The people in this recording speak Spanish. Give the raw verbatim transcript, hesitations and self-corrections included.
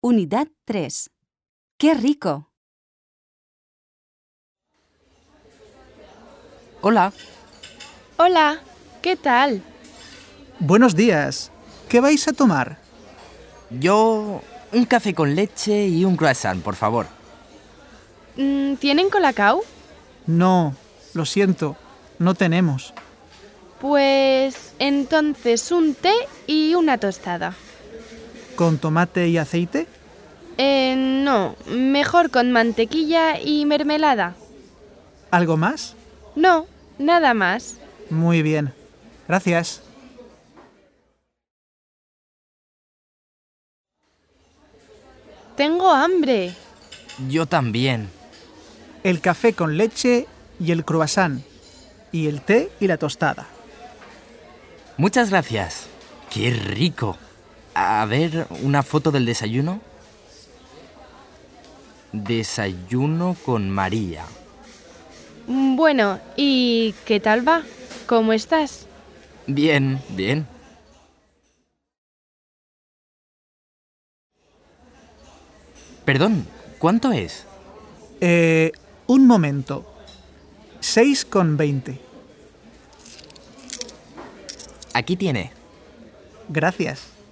Unidad tres. ¡Qué rico! Hola. Hola, ¿qué tal? Buenos días. ¿Qué vais a tomar? Yo... un café con leche y un croissant, por favor. Mm, ¿Tienen colacao? No, lo siento, no tenemos. Pues entonces un té y una tostada. ¿Con tomate y aceite? Eh, no, mejor con mantequilla y mermelada. ¿Algo más? No, nada más. Muy bien. Gracias. Tengo hambre. Yo también. El café con leche y el croissant. Y el té y la tostada. Muchas gracias. ¡Qué rico! A ver, una foto del desayuno. Desayuno con María. Bueno, ¿y qué tal va? ¿Cómo estás? Bien, bien. Perdón, ¿cuánto es? Eh, un momento. Seis con veinte. Aquí tiene. Gracias.